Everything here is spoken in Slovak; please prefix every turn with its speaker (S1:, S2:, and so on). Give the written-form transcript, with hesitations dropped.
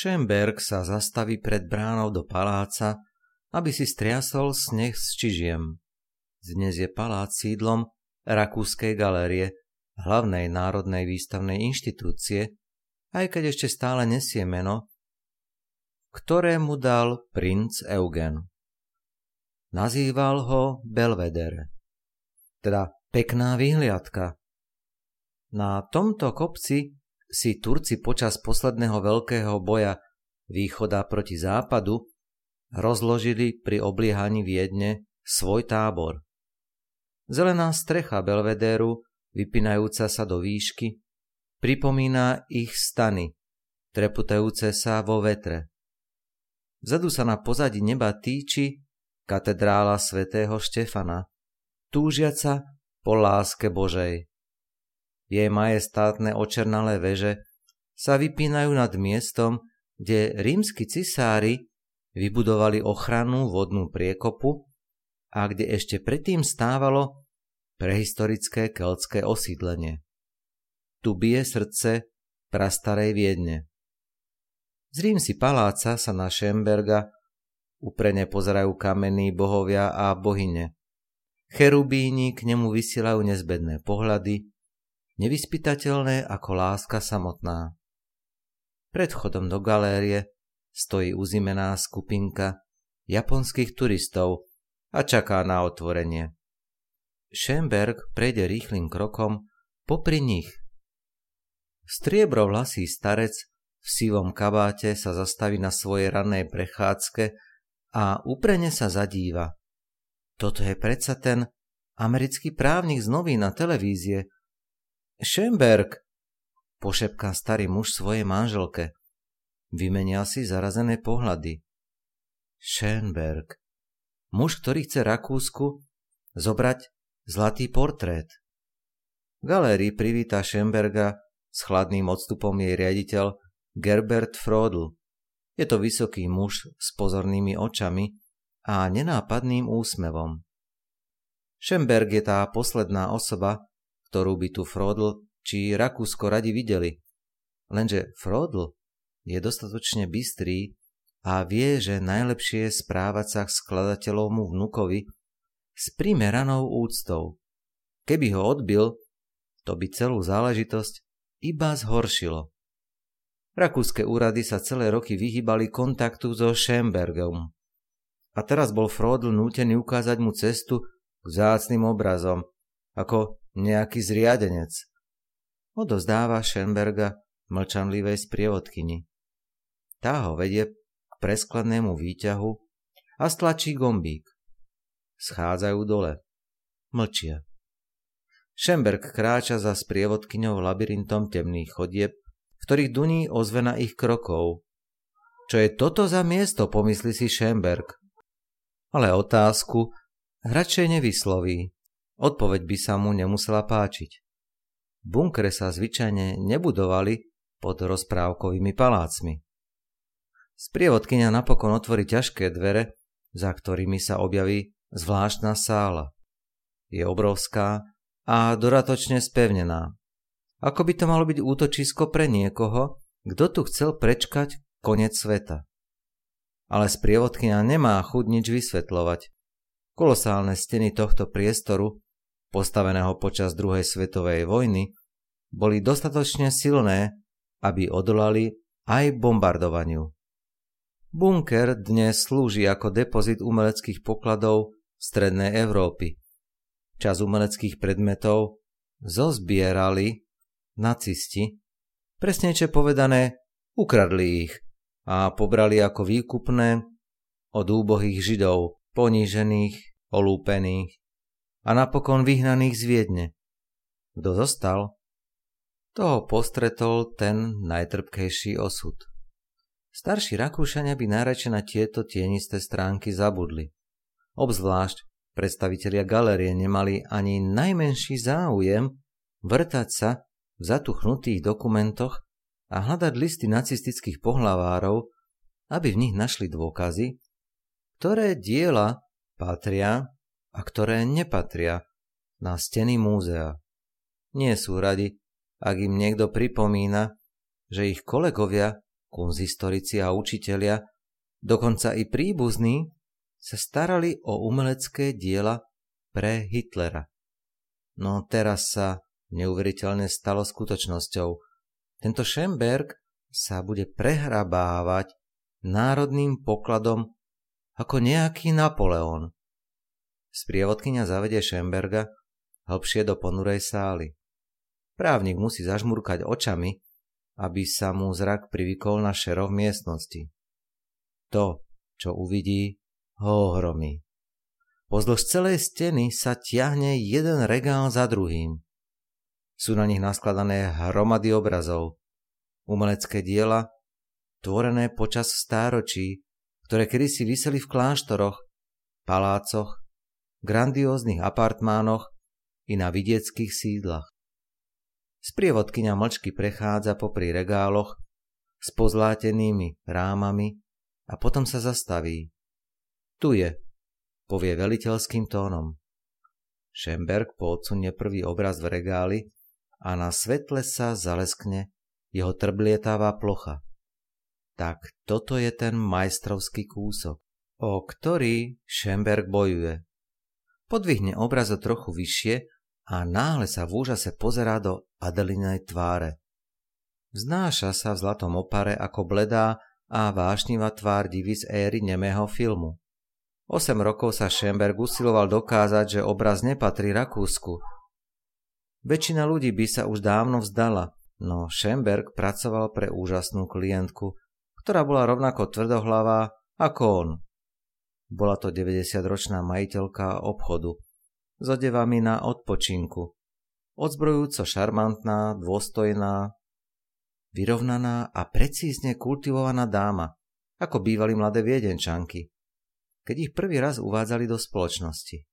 S1: Schönberg sa zastaví pred bránou do paláca, aby si striasol sneh z čižiem. Dnes je palác sídlom Rakúskej galérie, hlavnej národnej výstavnej inštitúcie, aj keď ešte stále nesie meno, ktoré mu dal princ Eugen. Nazýval ho Belvedere, teda pekná vyhliadka. Na tomto kopci si Turci počas posledného veľkého boja východa proti západu rozložili pri obliehaní Viedne svoj tábor. Zelená strecha Belvedéru, vypínajúca sa do výšky, pripomína ich stany, treputajúce sa vo vetre. Vzadu sa na pozadí neba týči katedrála svätého Štefana, túžiaca po láske Božej. Jej majestátne očernalé veže sa vypínajú nad miestom, kde rímski cisári vybudovali ochrannú vodnú priekopu a kde ešte predtým stávalo prehistorické keltské osídlenie. Tu bije srdce prastarej Viedne. Z Rímsi paláca sa na Schönberga uprene pozerajú kamenní bohovia a bohyne. Cherubíni k nemu vysielajú nezbedné pohľady, nevyspytateľné ako láska samotná. Pred vchodom do galérie stojí uzimená skupinka japonských turistov a čaká na otvorenie. Schönberg prejde rýchlym krokom popri nich. Striebrovlasý starec v sivom kabáte sa zastaví na svojej rannej prechádzke a úprene sa zadíva. Toto je predsa ten americký právnik z novín a televízie. Schönberg, pošepká starý muž svojej manželke. Vymenia si zarazené pohľady. Schönberg, muž, ktorý chce Rakúsku zobrať zlatý portrét. V galérii privíta Schönberga s chladným odstupom jej riaditeľ Gerbert Frodl. Je to vysoký muž s pozornými očami a nenápadným úsmevom. Schönberg je tá posledná osoba, ktorú by tu Frodl či Rakúsko radi videli. Lenže Frodl je dostatočne bystrý a vie, že najlepšie je správať sa k skladateľovmu vnukovi s primeranou úctou. Keby ho odbil, to by celú záležitosť iba zhoršilo. Rakúske úrady sa celé roky vyhýbali kontaktu so Schönbergom. A teraz bol Frodl nútený ukázať mu cestu k vzácnym obrazom, ako nejaký zriadenec. Odovzdáva Schönberga mlčanlivej sprievodkyni. Tá ho vedie k preskladnému výťahu a stlačí gombík. Schádzajú dole. Mlčia. Schönberg kráča za sprievodkyňou labyrintom temných chodieb, v ktorých duní ozvena ich krokov. Čo je toto za miesto, pomyslí si Schönberg. Ale otázku radšej nevysloví. Odpoveď by sa mu nemusela páčiť. Bunkre sa zvyčajne nebudovali pod rozprávkovými palácmi. Sprievodkyňa napokon otvorí ťažké dvere, za ktorými sa objaví zvláštna sála. Je obrovská a dodatočne spevnená. Ako by to malo byť útočisko pre niekoho, kto tu chcel prečkať koniec sveta. Ale sprievodkyňa nemá chuť nič vysvetľovať. Kolosálne steny tohto priestoru, postaveného počas druhej svetovej vojny, boli dostatočne silné, aby odolali aj bombardovaniu. Bunker dnes slúži ako depozit umeleckých pokladov strednej Európy. Časť umeleckých predmetov zozbierali nacisti, presnejšie povedané, ukradli ich a pobrali ako výkupné od úbohých Židov, ponížených, olúpených a napokon vyhnaných z Viedne. Kto zostal, toho postretol ten najtrpkejší osud. Starší Rakúšania by najradšej na tieto tienisté stránky zabudli. Obzvlášť predstavitelia galérie nemali ani najmenší záujem vrtať sa v zatuchnutých dokumentoch a hľadať listy nacistických pohlavárov, aby v nich našli dôkazy, ktoré diela patria a ktoré nepatria na steny múzea. Nie sú radi, ak im niekto pripomína, že ich kolegovia Konzistorici a učitelia, dokonca i príbuzní, sa starali o umelecké diela pre Hitlera. No teraz sa neuveriteľne stalo skutočnosťou. Tento Schönberg sa bude prehrabávať národným pokladom ako nejaký Napoleon. Sprievodkyňa zavedie Schönberga hlbšie do ponurej sály. Právnik musí zažmurkať očami, aby sa mu zrak privykol na šero v miestnosti. To, čo uvidí, ho ohromí. Pozdĺž celej steny sa ťahne jeden regál za druhým. Sú na nich naskladané hromady obrazov, umelecké diela, tvorené počas stáročí, ktoré kedysi viseli v kláštoroch, palácoch, grandióznych apartmánoch i na vidieckých sídlach. Sprievodkyňa mlčky prechádza popri regáloch s pozlátenými rámami a potom sa zastaví. Tu je, povie veliteľským tónom. Schönberg poodsunie prvý obraz v regáli a na svetle sa zaleskne jeho trblietavá plocha. Tak toto je ten majstrovský kúsok, o ktorý Schönberg bojuje. Podvihne obraz o trochu vyššie a náhle sa v úžase pozerá do Adelinej tváre. Vznáša sa v zlatom opare ako bledá a vášnivá tvár divy z éry nemého filmu. 8 rokov sa Schönberg usiloval dokázať, že obraz nepatrí Rakúsku. Väčšina ľudí by sa už dávno vzdala, no Schönberg pracoval pre úžasnú klientku, ktorá bola rovnako tvrdohlavá ako on. Bola to 90-ročná majiteľka obchodu s odevami na odpočinku, odzbrojujúco šarmantná, dôstojná, vyrovnaná a precízne kultivovaná dáma, ako bývali mladé Viedenčanky, keď ich prvý raz uvádzali do spoločnosti.